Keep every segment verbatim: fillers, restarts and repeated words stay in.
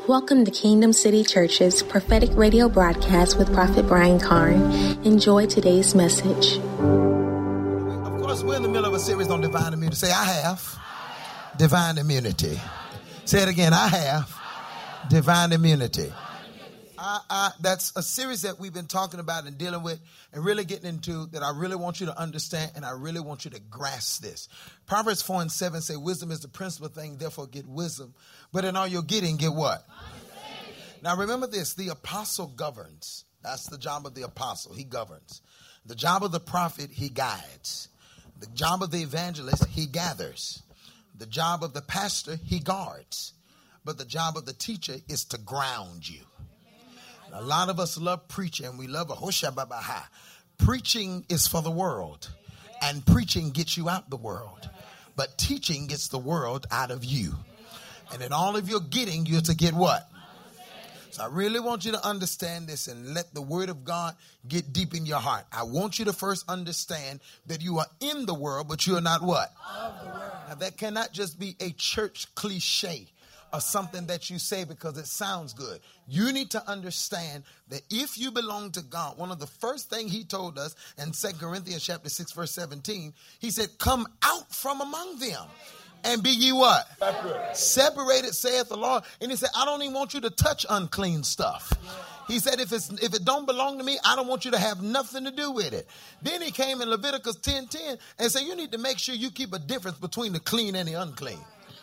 Welcome to Kingdom City Church's prophetic radio broadcast with Prophet Brian Carn. Enjoy today's message. Of course, we're in the middle of a series on divine immunity. Say, I have divine immunity. Say it again. I have divine immunity. I, I, that's a series that we've been talking about and dealing with and really getting into that I really want you to understand and I really want you to grasp this. Proverbs four and seven say wisdom is the principal thing, therefore get wisdom. But in all you're getting, get what? Now remember this, the apostle governs. That's the job of the apostle. He governs. The job of the prophet, he guides. The job of the evangelist, he gathers. The job of the pastor, he guards. But the job of the teacher is to ground you. A lot of us love preaching. We love a hoshababaha. Preaching is for the world, and preaching gets you out the world. But teaching gets the world out of you. And in all of your getting, you're to get what? So I really want you to understand this and let the word of God get deep in your heart. I want you to first understand that you are in the world, but you are not what? Of the world. Now that cannot just be a church cliche or something that you say because it sounds good. You need to understand that if you belong to God, one of the first things he told us in Second Corinthians chapter six, verse seventeen, he said, come out from among them and be ye what? Separated. Separated, saith the Lord. And he said, I don't even want you to touch unclean stuff. He said, if it's if it don't belong to me, I don't want you to have nothing to do with it. Then he came in Leviticus ten ten and said, you need to make sure you keep a difference between the clean and the unclean.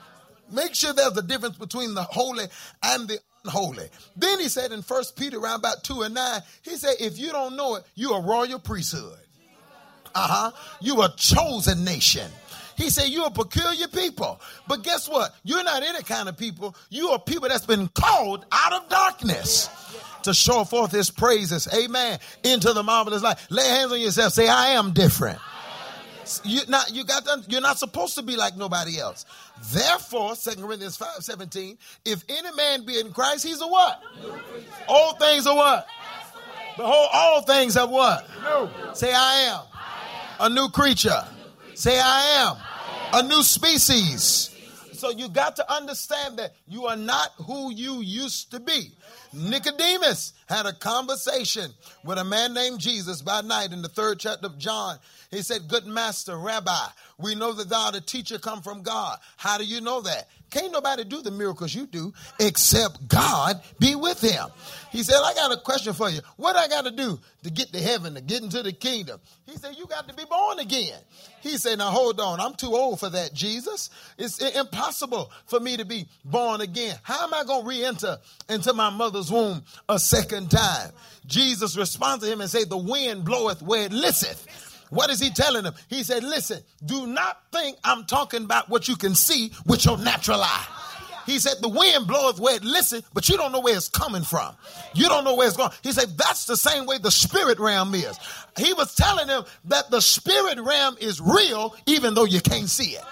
Make sure there's a difference between the holy and the unholy. Then he said in First Peter around about two and nine, he said, if you don't know it, you're a royal priesthood. Uh-huh. You a chosen nation. He said, you're a peculiar people. But guess what? You're not any kind of people. You are people that's been called out of darkness to show forth his praises. Amen. Into the marvelous light. Lay hands on yourself. Say, I am different. You not you got to, you're not supposed to be like nobody else. Therefore, Second Corinthians five seventeen, if any man be in Christ, he's a what? All things are what? Behold, all things have what? New. Say, I am. I am a new creature. A new creature. Say, I am. I am a new species. So you got to understand that you are not who you used to be. Nicodemus had a conversation with a man named Jesus by night in the third chapter of John. He said, good master, rabbi, we know that thou art a teacher come from God. How do you know that? Can't nobody do the miracles you do except God be with him. He said, I got a question for you. What I got to do to get to heaven, to get into the kingdom? He said, you got to be born again. He said, now hold on. I'm too old for that, Jesus. It's impossible for me to be born again. How am I going to re-enter into my mother's womb a second time? Jesus responds to him and said, the wind bloweth where it listeth. What is he telling him? He said, listen, do not think I'm talking about what you can see with your natural eye. He said, the wind bloweth where it listens, but you don't know where it's coming from. You don't know where it's going. He said, that's the same way the spirit realm is. He was telling him that the spirit realm is real, even though you can't see it.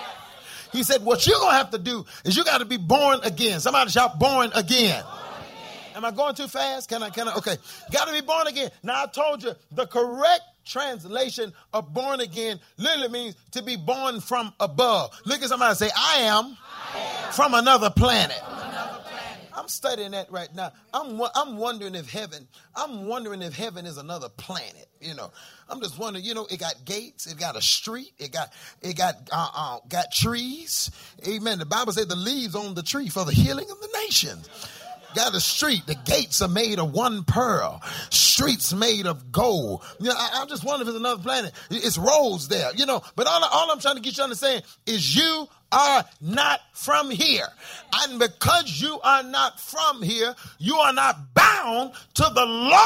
He said, what you're going to have to do is you got to be born again. Somebody shout, born again. Am I going too fast? Can I, can I? Okay. You got to be born again. Now I told you the correct translation of born again literally means to be born from above. Look at somebody and say, I am, I am from another planet. From another planet. I'm studying that right now. I'm I'm wondering if heaven, I'm wondering if heaven is another planet. You know, I'm just wondering, you know, it got gates, it got a street, it got, it got, uh, uh, got trees. Amen. The Bible said the leaves on the tree for the healing of the nations. Got a street. The gates are made of one pearl. Streets made of gold. You know, I, I just wonder if it's another planet. It's roads there, you know. But all, all I'm trying to get you to understand is you are not from here. And because you are not from here, you are not bound to the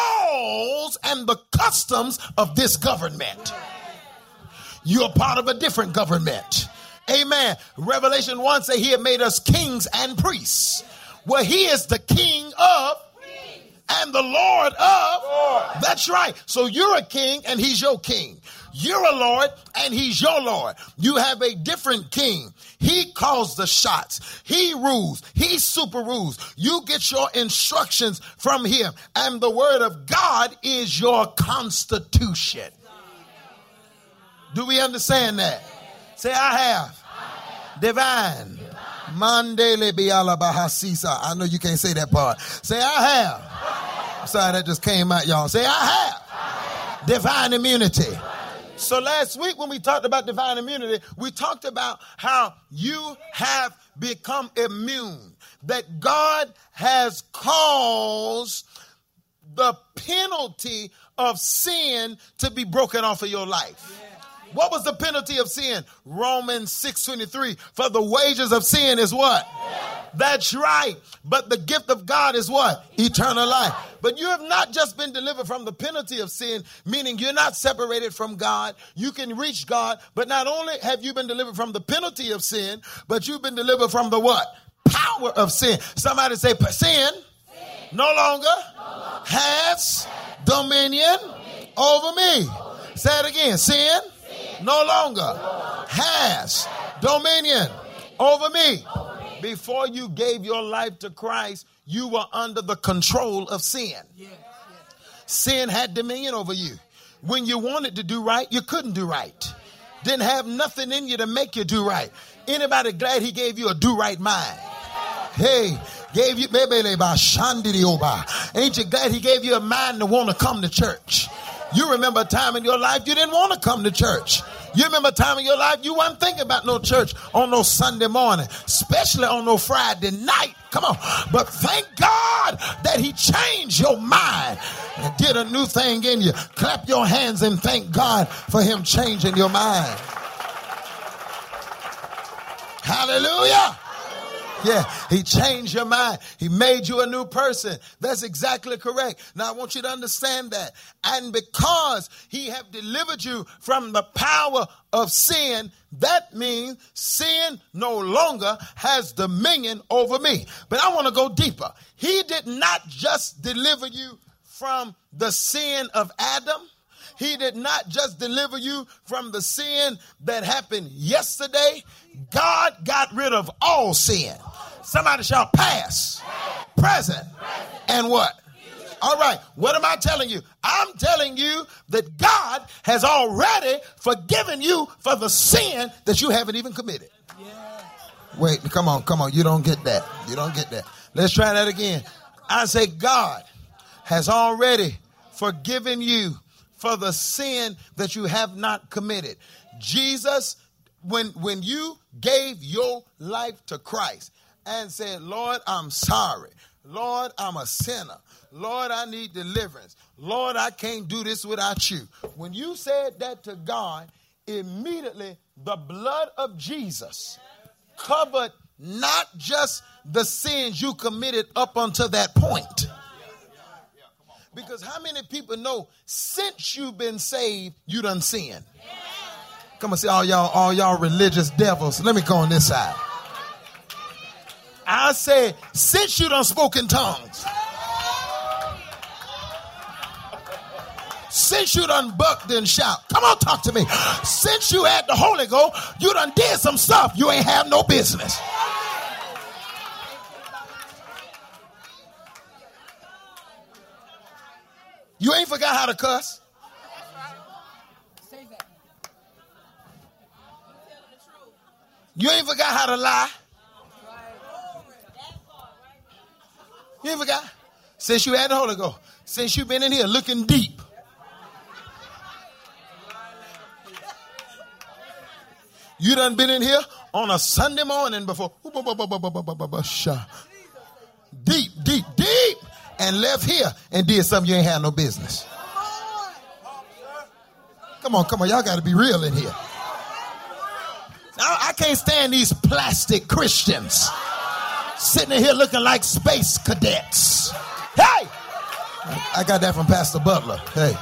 laws and the customs of this government. You're part of a different government. Amen. Revelation one say he had made us kings and priests. Well, he is the king of and the Lord of. Lord. That's right. So you're a king and he's your king. You're a Lord and he's your Lord. You have a different king. He calls the shots. He rules. He super rules. You get your instructions from him. And the word of God is your constitution. Do we understand that? Say, I have, I have divine, divine Mandele biala bahasisa. I know you can't say that part. Say, I have. I'm sorry, that just came out, y'all. Say, I have divine immunity. So last week when we talked about divine immunity, we talked about how you have become immune. That God has caused the penalty of sin to be broken off of your life. What was the penalty of sin? Romans six twenty-three. For the wages of sin is what? That's right. But the gift of God is what? Eternal life. But you have not just been delivered from the penalty of sin, meaning you're not separated from God. You can reach God. But not only have you been delivered from the penalty of sin, but you've been delivered from the what? Power of sin. Somebody say, sin, sin. No, longer no longer has dominion, dominion over me. Over me. Say it again. Sin, sin. No, longer no longer has dominion, dominion over me. Over me. Before you gave your life to Christ, you were under the control of sin. Yeah. Yeah. Sin had dominion over you. When you wanted to do right, you couldn't do right. Didn't have nothing in you to make you do right. Anybody glad he gave you a do right mind? Hey, gave you, baby, ain't you glad he gave you a mind to want to come to church? You remember a time in your life you didn't want to come to church. You remember a time in your life you weren't thinking about no church on no Sunday morning, especially on no Friday night. Come on. But thank God that he changed your mind and did a new thing in you. Clap your hands and thank God for him changing your mind. Hallelujah. Yeah, he changed your mind. He made you a new person. That's exactly correct. Now, I want you to understand that. And because he have delivered you from the power of sin, that means sin no longer has dominion over me. But I want to go deeper. He did not just deliver you from the sin of Adam. He did not just deliver you from the sin that happened yesterday. God got rid of all sin. Somebody shall pass, present, and what? All right. What am I telling you? I'm telling you that God has already forgiven you for the sin that you haven't even committed. Wait, come on, come on. You don't get that. You don't get that. Let's try that again. I say God has already forgiven you for the sin that you have not committed. Jesus, when, when you gave your life to Christ and said, Lord, I'm sorry. Lord, I'm a sinner. Lord, I need deliverance. Lord, I can't do this without you. When you said that to God, immediately the blood of Jesus covered not just the sins you committed up until that point. Because how many people know since you've been saved, you done sinned? Come on, see all y'all, all y'all religious devils. Let me go on this side. I said, since you done spoke in tongues, since you done bucked and shout, come on, talk to me. Since you had the Holy Ghost, you done did some stuff you ain't have no business. You ain't forgot how to cuss. You ain't forgot how to lie. You ain't forgot. Since you had the Holy Ghost. Since you've been in here looking deep. You done been in here on a Sunday morning before. Deep, deep, deep. And left here and did something you ain't had no business. Come on, come on. Y'all got to be real in here. Now, I can't stand these plastic Christians sitting in here looking like space cadets. Hey! I got that from Pastor Butler. Hey.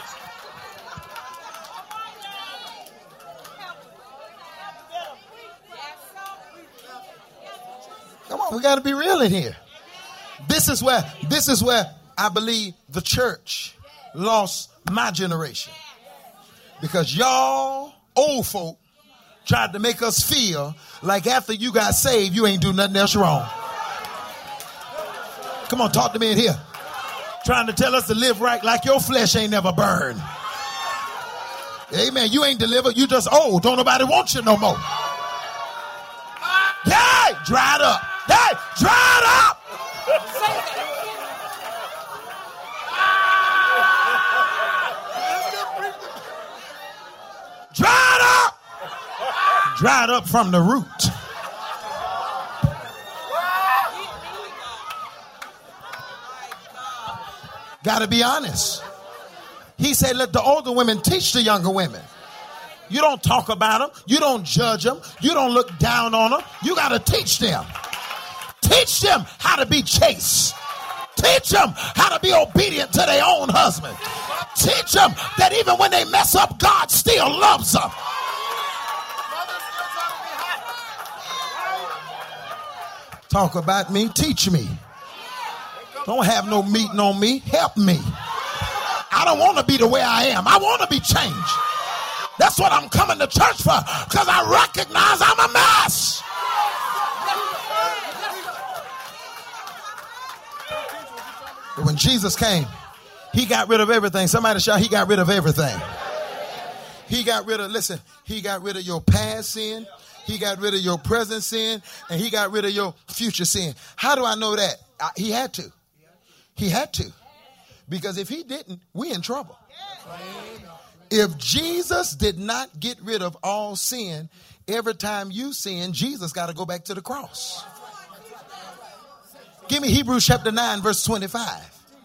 Come on, we got to be real in here. This is where, this is where I believe the church lost my generation. Because y'all old folk tried to make us feel like after you got saved, you ain't do nothing else wrong. Come on, talk to me in here. Trying to tell us to live right like your flesh ain't never burned. Amen. You ain't delivered. You just old. Don't nobody want you no more. Yeah, dried up. Hey, dried up. Dried up. Dried up from the root. Got to be honest. He said, let the older women teach the younger women. You don't talk about them. You don't judge them. You don't look down on them. You got to teach them. Teach them how to be chaste. Teach them how to be obedient to their own husband. Teach them that even when they mess up, God still loves them. Talk about me. Teach me. Don't have no meeting on me. Help me. I don't want to be the way I am. I want to be changed. That's what I'm coming to church for, because I recognize I'm a mess. But when Jesus came, he got rid of everything. Somebody shout, he got rid of everything. He got rid of, listen, he got rid of your past sin. He got rid of your present sin. And he got rid of your future sin. How do I know that? I, he had to. He had to. Because if he didn't, we in trouble. If Jesus did not get rid of all sin, every time you sin, Jesus got to go back to the cross. Give me Hebrews chapter nine, verse twenty-five.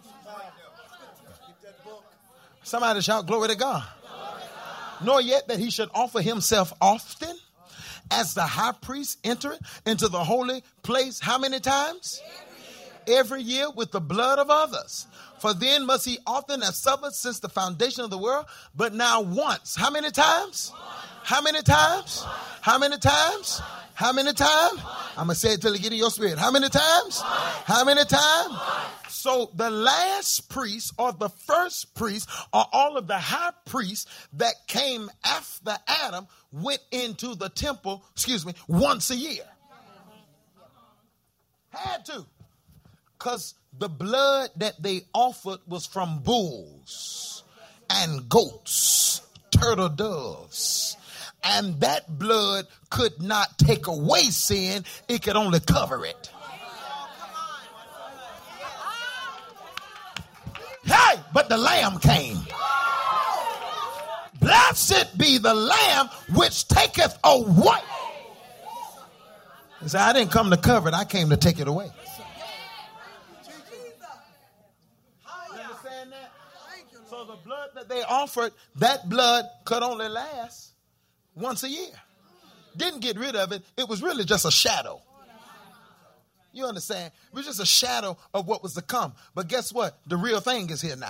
Somebody shout, glory to God. Nor yet that he should offer himself often, as the high priest entereth into the holy place. How many times? Every year with the blood of others. For then must he often have suffered since the foundation of the world. But now once. How many times? How many times? How many times? How many times? I'm going to say it till you get in your spirit. How many times? How many times? So the last priest, or the first priest, or all of the high priests that came after Adam went into the temple, excuse me, once a year. Had to. Because the blood that they offered was from bulls and goats, turtle doves. And that blood could not take away sin. It could only cover it. Hey, but the lamb came. Blessed be the lamb which taketh away. He said, I didn't come to cover it. I came to take it away. So the blood that they offered, that blood could only last once a year. Didn't get rid of it. It was really just a shadow. You understand? It was just a shadow of what was to come. But guess what? The real thing is here now.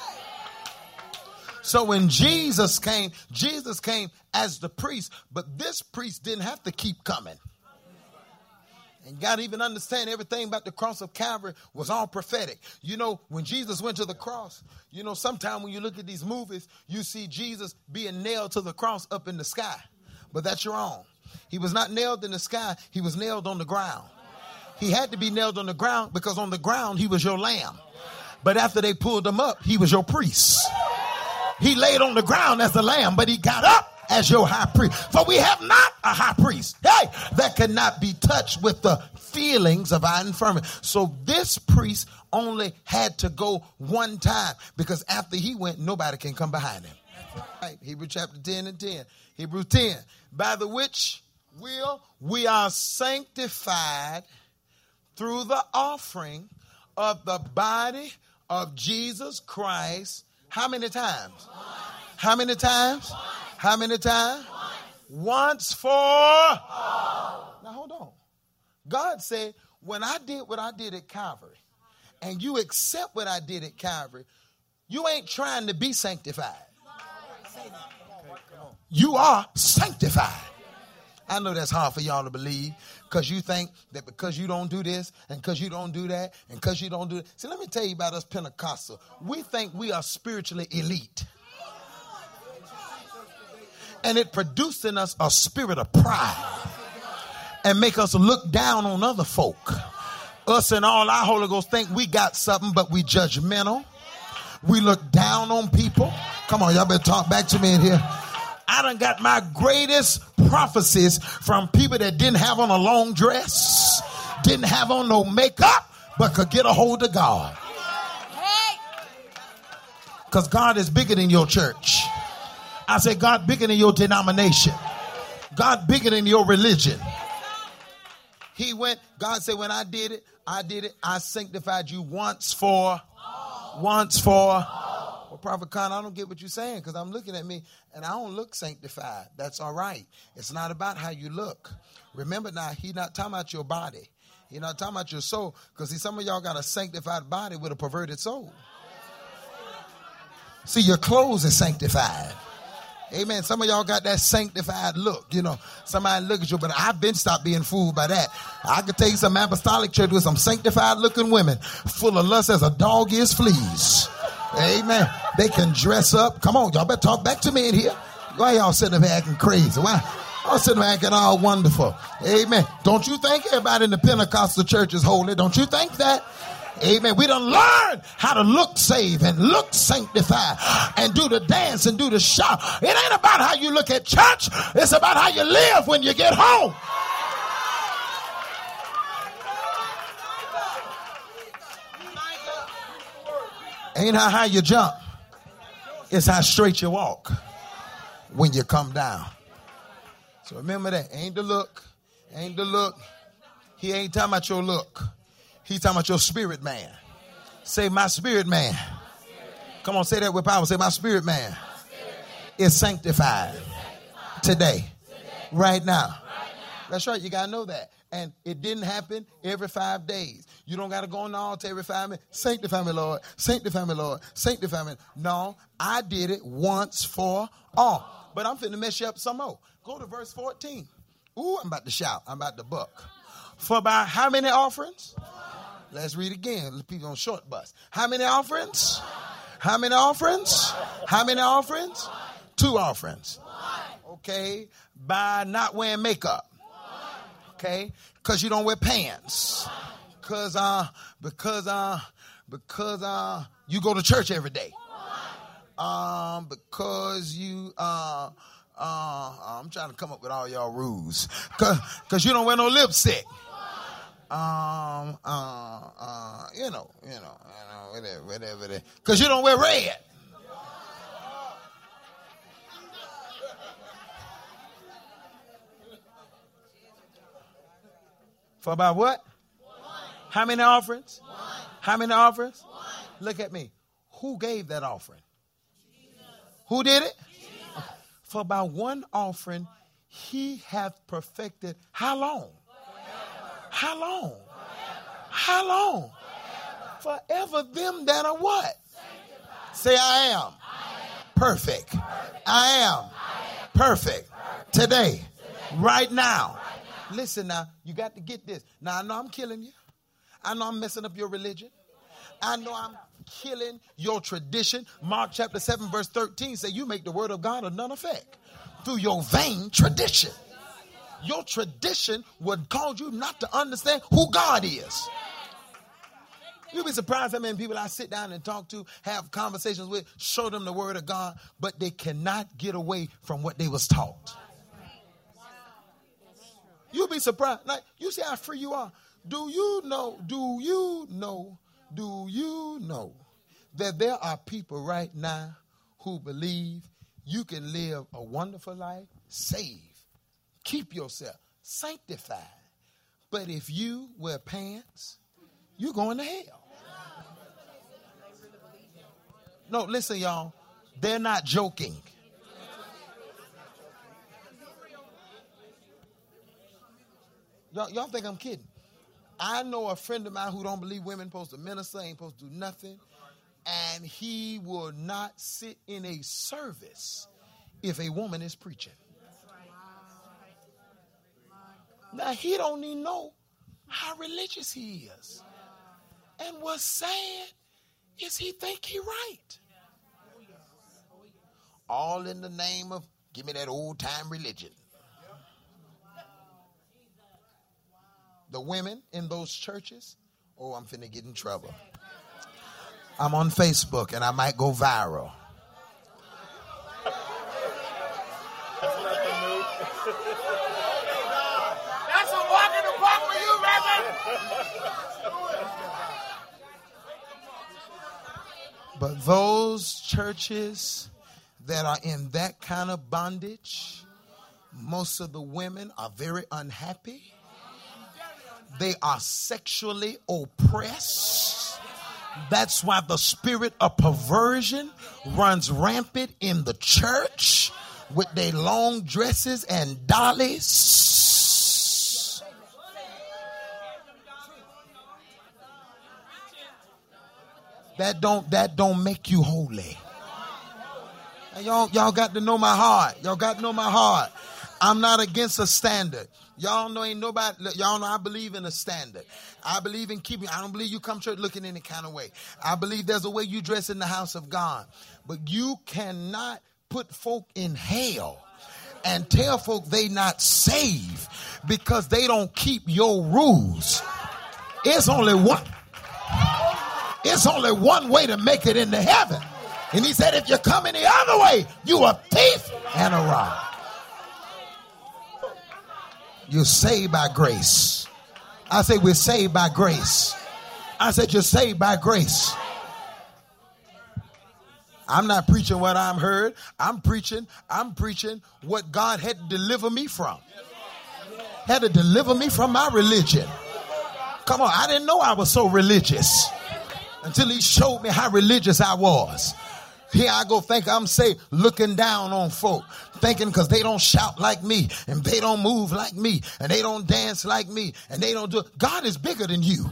So when Jesus came, Jesus came as the priest. But this priest didn't have to keep coming. And you got to even understand everything about the cross of Calvary was all prophetic. You know, when Jesus went to the cross, you know, sometimes when you look at these movies, you see Jesus being nailed to the cross up in the sky. But that's wrong. He was not nailed in the sky. He was nailed on the ground. He had to be nailed on the ground because on the ground, he was your lamb. But after they pulled him up, he was your priest. He laid on the ground as the lamb, but he got up as your high priest. For we have not a high priest, hey, that cannot be touched with the feelings of our infirmity. So this priest only had to go one time, because after he went, nobody can come behind him. Right, Hebrews chapter ten and ten. Hebrews ten. By the which will we are sanctified through the offering of the body of Jesus Christ. How many times? How many times? How many times? Once for all. Now hold on. God said, when I did what I did at Calvary, and you accept what I did at Calvary, you ain't trying to be sanctified. You are sanctified. I know that's hard for y'all to believe, because you think that because you don't do this and because you don't do that and because you don't do it. See, let me tell you about us Pentecostal. We think we are spiritually elite. And it produced in us a spirit of pride and make us look down on other folk. Us and all our Holy Ghost think we got something, but we judgmental. We look down on people. Come on, y'all better talk back to me in here. I done got my greatest prophecies from people that didn't have on a long dress. didn't have on no makeup, but could get a hold of God. Because God is bigger than your church. I say God bigger than your denomination. God bigger than your religion. He went, God said, when I did it, I did it. I sanctified you once for, once for. Well, Prophet Khan, I don't get what you're saying because I'm looking at me and I don't look sanctified. That's all right. It's not about how you look. Remember now, he's not talking about your body. He's not talking about your soul. Because see, some of y'all got a sanctified body with a perverted soul. See, your clothes are sanctified. Amen. Some of y'all got that sanctified look. You know, somebody look at you, but I've been stopped being fooled by that. I could take some apostolic church with some sanctified looking women full of lust as a dog is fleas. Amen. They can dress up. Come on, y'all better talk back to me in here. Why y'all sitting there acting crazy? Why y'all sitting there acting all wonderful? Amen. Don't you think everybody in the Pentecostal church is holy? Don't you think that? Amen. We done learn how to look saved and look sanctified and do the dance and do the shout. It ain't about how you look at church. It's about how you live when you get home. Ain't how high you jump. It's how straight you walk when you come down. So remember that. Ain't the look. Ain't the look. He ain't talking about your look. He's talking about your spirit man. Say, my spirit man. Come on, say that with power. Say, my spirit man is sanctified today, right now. That's right. You got to know that. And it didn't happen every five days. You don't got to go on the altar every five minutes. Sanctify me, Lord. Sanctify me, Lord. Sanctify me. No, I did it once for all. But I'm finna mess you up some more. Go to verse fourteen. Ooh, I'm about to shout. I'm about to buck. For by how many offerings? Let's read again. People on short bus. How many offerings? How many offerings? How many offerings? Two offerings. Okay. By not wearing makeup. Okay. Because you don't wear pants. Because uh, because uh, because uh, you go to church every day. Um, because you uh, uh, I'm trying to come up with all y'all rules. Cause, cause you don't wear no lipstick. Um, uh, uh, you know, you know, you know, whatever, whatever. Because you don't wear red. For about what? One. How many offerings? One. How many offerings? One. Look at me. Who gave that offering? Jesus. Who did it? Jesus. For about one offering, he hath perfected how long? How long? Forever. How long? Forever. Forever them that are what? Sanctified. Say, I am. I am. Perfect. Perfect. I am. I am. Perfect. Perfect. Today. Today. Right now. Right now. Listen now, you got to get this. Now, I know I'm killing you. I know I'm messing up your religion. I know I'm killing your tradition. Mark chapter seven, verse thirteen say you make the word of God of none effect through your vain tradition. Your tradition would cause you not to understand who God is. You'll be surprised how many people I sit down and talk to, have conversations with, show them the word of God, but they cannot get away from what they was taught. You'll be surprised. Like, you see how free you are. Do you know, do you know, do you know that there are people right now who believe you can live a wonderful life, saved, keep yourself sanctified. But if you wear pants, you're going to hell. No, listen, y'all. They're not joking. Y'all, y'all think I'm kidding? I know a friend of mine who don't believe women supposed to minister, ain't supposed to do nothing. And he will not sit in a service if a woman is preaching. Now, he don't even know how religious he is. And what's sad is he think he right. All in the name of, give me that old time religion. The women in those churches, oh, I'm finna get in trouble. I'm on Facebook and I might go viral. But those churches that are in that kind of bondage, most of the women are very unhappy. They are sexually oppressed. That's why the spirit of perversion runs rampant in the church with their long dresses and dollies. That don't that don't make you holy. Y'all, y'all got to know my heart. Y'all got to know my heart. I'm not against a standard. Y'all know ain't nobody, y'all know I believe in a standard. I believe in keeping, I don't believe you come to church looking any kind of way. I believe there's a way you dress in the house of God. But you cannot put folk in hell and tell folk they not saved because they don't keep your rules. It's only one. It's only one way to make it into heaven. And he said, if you come any other way, you a thief and a robber. You're saved by grace. I say we're saved by grace. I said you're saved by grace. I'm not preaching what I'm heard. I'm preaching, I'm preaching what God had to deliver me from. Had to deliver me from my religion. Come on, I didn't know I was so religious until he showed me how religious I was. Here I go think I'm saved, looking down on folk, thinking because they don't shout like me and they don't move like me and they don't dance like me and they don't do it. God is bigger than you.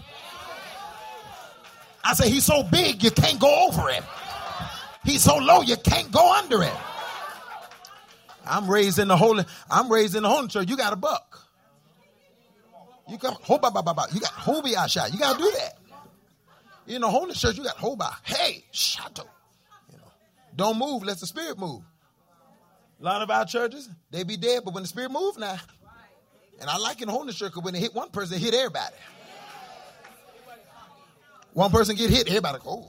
I say he's so big you can't go over him. He's so low you can't go under him. I'm raised in the holy, I'm raised in the holy church. You got a buck. You got hoba ba ba ba. You got hobi shot. You got to do that. In the holy church, you got hoba. Hey, shato. Don't move, let the spirit move. A lot of our churches, they be dead, but when the spirit moves now, and I like in the Holy Church, because when they hit one person, they hit everybody. One person get hit, everybody go, oh.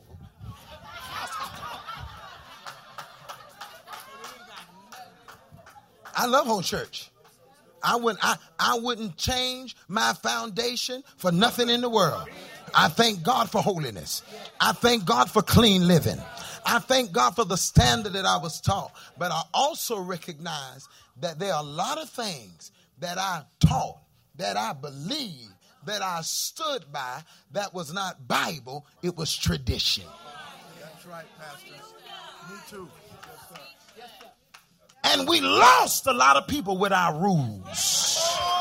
I love Holy Church. I wouldn't, I, I wouldn't change my foundation for nothing in the world. I thank God for holiness. I thank God for clean living. I thank God for the standard that I was taught. But I also recognize that there are a lot of things that I taught, that I believed, that I stood by, that was not Bible, it was tradition. That's right, Pastor. Me too. Yes, sir. And we lost a lot of people with our rules.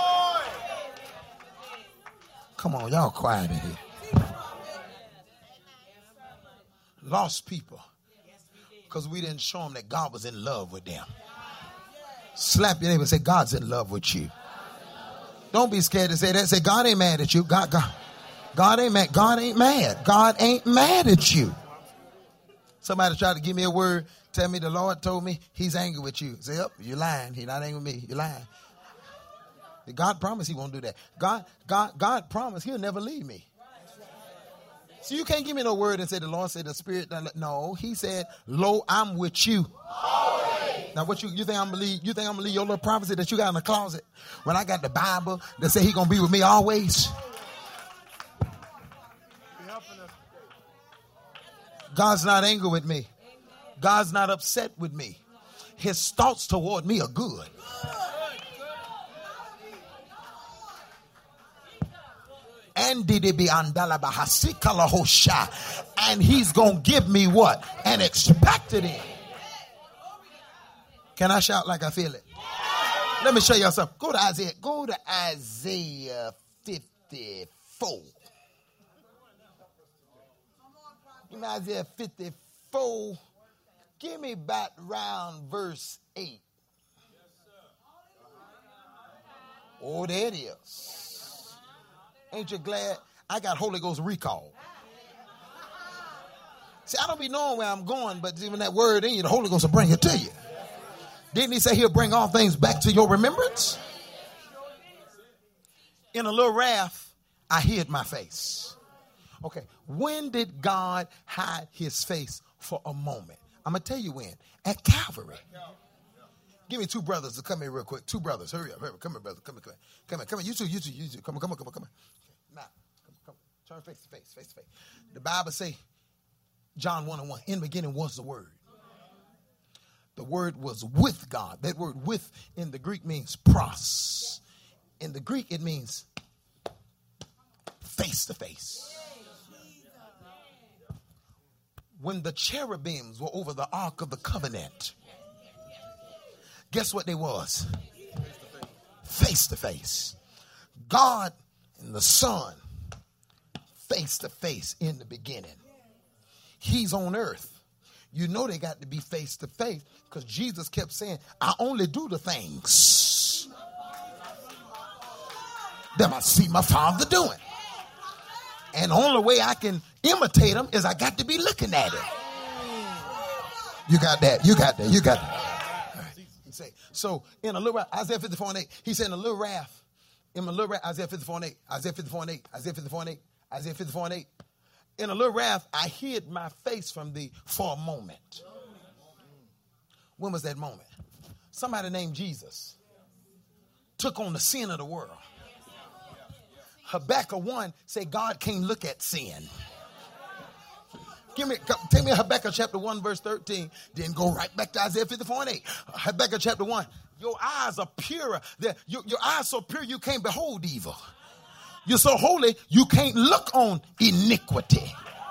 Come on, y'all quiet in here. Lost people. Because we didn't show them that God was in love with them. Slap your neighbor and say, God's in love with you. Don't be scared to say that. Say, God ain't mad at you. God, God, God ain't mad. God ain't mad. God ain't mad at you. Somebody tried to give me a word, tell me the Lord told me he's angry with you. Say, yep, you're lying. He's not angry with me. You're lying. God promised he won't do that. God, God, God promised he'll never leave me. So you can't give me no word and say the Lord said the Spirit. No, he said, lo, I'm with you. Always. Now what you, you think I'm believe, you think I'm believe your little prophecy that you got in the closet when I got the Bible that say he going to be with me always? God's not angry with me. God's not upset with me. His thoughts toward me are good. And he's going to give me what? An expected end. Can I shout like I feel it? Let me show you something. Go to Isaiah. Go to Isaiah fifty-four. Give me Isaiah fifty-four. Give me back round verse eight. Oh, there it is. Ain't you glad I got Holy Ghost recall? See, I don't be knowing where I'm going, but even that word in you, the Holy Ghost will bring it to you. Didn't he say he'll bring all things back to your remembrance? In a little wrath, I hid my face. Okay, when did God hide his face for a moment? I'm going to tell you when. At Calvary. Give me two brothers to come here real quick. Two brothers. Hurry up. Hurry up. Come here, brother. Come here. Come here. Come here. Come here. You two. You two. You two. Come on. Come on. Come on. Come on. Now, come, come. Turn face to face. Face to face. The Bible say John one and one. In the beginning was the Word. The Word was with God. That word with in the Greek means pros. In the Greek, it means face to face. When the cherubims were over the Ark of the Covenant, guess what they was? Face to face. God and the Son, face to face in the beginning. He's on earth. You know they got to be face to face because Jesus kept saying, I only do the things that I see my Father doing. And the only way I can imitate him is I got to be looking at him. You got that. You got that. You got that. All right. He say, so in a little wrath, Isaiah fifty-four and eight, he said in a little wrath, in a little wrath, Isaiah fifty-four and eight, Isaiah fifty-four and eight, Isaiah fifty-four and eight, Isaiah fifty-four and eight. In a little wrath, I hid my face from thee for a moment. When was that moment? Somebody named Jesus took on the sin of the world. Habakkuk one say God can't look at sin. Give me, take me to Habakkuk chapter one, verse thirteen. Then go right back to Isaiah fifty-four and eight. Habakkuk chapter one. Your eyes are purer. Your, your eyes so pure you can't behold evil. You're so holy you can't look on iniquity.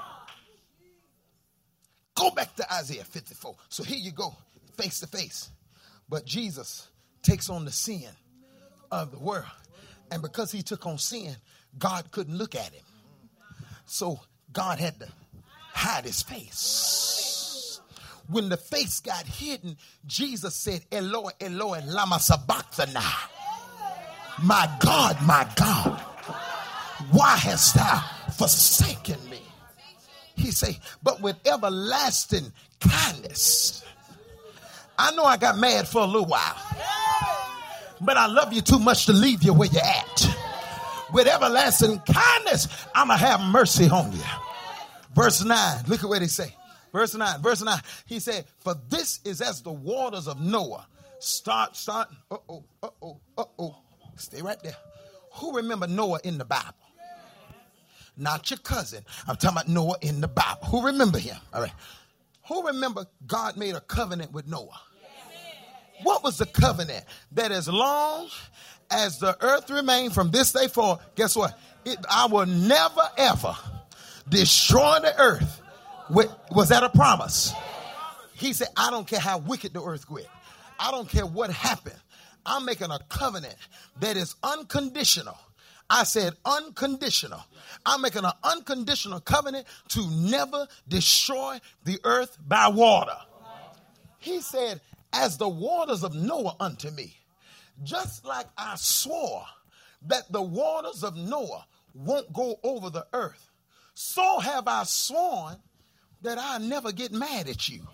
Go back to Isaiah fifty-four. So here you go, face to face. But Jesus takes on the sin of the world. And because he took on sin, God couldn't look at him. So God had to hide his face. When the face got hidden, Jesus said, Eloi, Eloi, lama sabachthani. My God, my God, why hast thou forsaken me? He said, but with everlasting kindness. I know I got mad for a little while, but I love you too much to leave you where you're at. With everlasting kindness, I'm going to have mercy on you. Verse nine, look at what he say. Verse nine, verse nine, he said, for this is as the waters of Noah. Start, start, uh-oh, uh-oh, uh-oh. Stay right there. Who remember Noah in the Bible? Not your cousin. I'm talking about Noah in the Bible. Who remember him? All right. Who remember God made a covenant with Noah? What was the covenant? That as long as the earth remained from this day forward, guess what? It, I will never, ever destroy the earth. Was that a promise? He said, I don't care how wicked the earth get. I don't care what happened. I'm making a covenant that is unconditional. I said unconditional. I'm making an unconditional covenant to never destroy the earth by water. He said, as the waters of Noah unto me, just like I swore that the waters of Noah won't go over the earth, so have I sworn that I'll never get mad at you.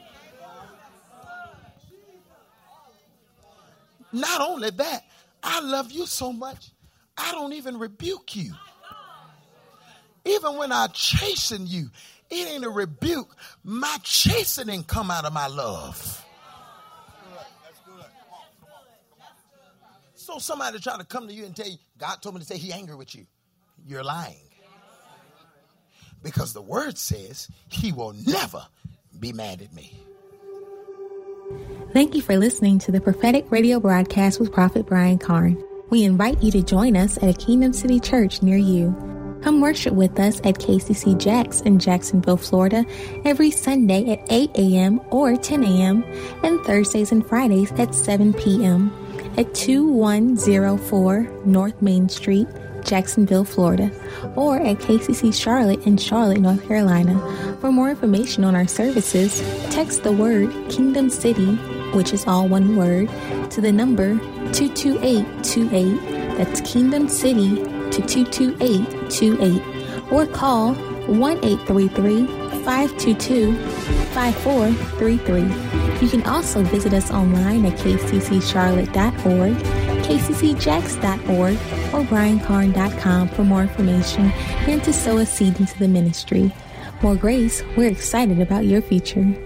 Not only that, I love you so much, I don't even rebuke you. Even when I chasten you, it ain't a rebuke. My chastening come out of my love. So somebody try to come to you and tell you, God told me to say he angry with you. You're lying. Because the word says he will never be mad at me. Thank you for listening to the prophetic radio broadcast with Prophet Brian Carn. We invite you to join us at a Kingdom City church near you. Come worship with us at K C C Jax in Jacksonville, Florida, every Sunday at eight a.m. or ten a.m. and Thursdays and Fridays at seven p.m. at two one zero four North Main Street, Jacksonville, Florida, or at K C C Charlotte in Charlotte, North Carolina. For more information on our services, text the word Kingdom City, which is all one word, to the number two two eight two eight. That's Kingdom City to two two eight two eight. Or call one eight three three, five two two, five four three three. You can also visit us online at k c c charlotte dot org, k c c jax dot org, or brian carn dot com for more information and to sow a seed into the ministry. More grace, we're excited about your future.